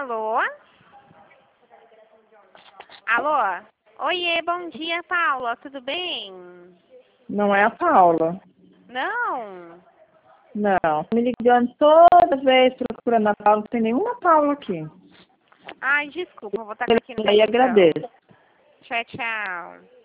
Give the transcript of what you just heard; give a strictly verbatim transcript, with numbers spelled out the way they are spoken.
Alô? Alô? Oiê, bom dia, Paula. Tudo bem? Não é a Paula. Não? Não. Me ligando toda vez procurando a Paula, não tem nenhuma Paula aqui. Ai, desculpa, vou estar aqui no E aí recepção. agradeço. Tchau, tchau.